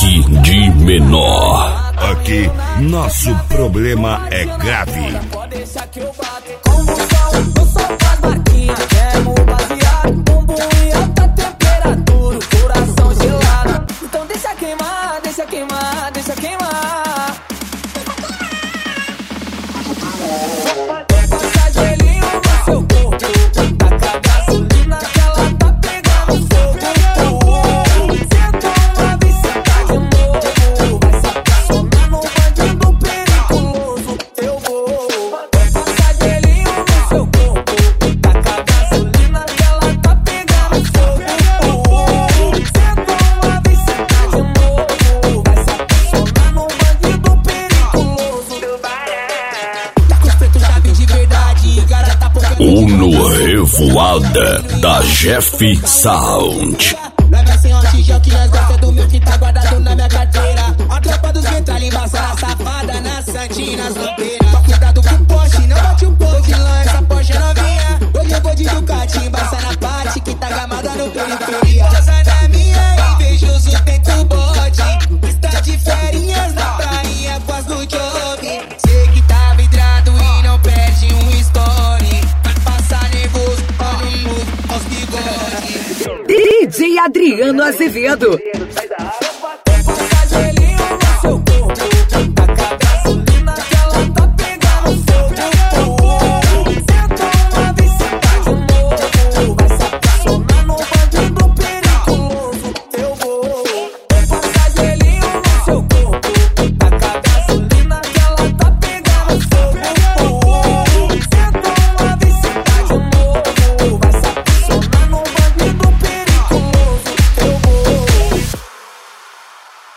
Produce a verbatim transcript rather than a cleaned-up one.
toque de menor. Aqui, nosso problema é grave. Pode deixar que eu bato. Convulsão, eu só faz marquinha. Quero baseado, bumbum e alta temperatura, coração gelado. Então deixa queimar, deixa queimar, deixa queimar. Passa gelinho no seu corpo, taca gasolina que ela tá pegando fogo. Senta uma vez, senta de novo. Vai se apaixonar no bandido periculoso. Eu vou. Passa gelinho no seu corpo, taca gasolina que ela tá pegando fogo. Senta uma vez, senta de novo. Vai se apaixonar no bandido periculoso. Uno Revoada da Jeff Sound. Leva assim um tijão que nós gosta do meu que tá guardado na minha carteira. A tropa dos metralha embaça na safada, na santinha, nas lampeiras. Só cuidado com o Porsche, não bate um pouco de lã, essa Porsche é novinha. Hoje eu vou de Ducati, embaça na parte que tá gamada no periferia. Rosa na minha, invejoso tento bode. Está de ferinhas na prainha, quase no jogue. Sei que tá vidrado e não perde um story. Vai passar nervoso, olha o move aos bigodes. D J Adriano Azevedo.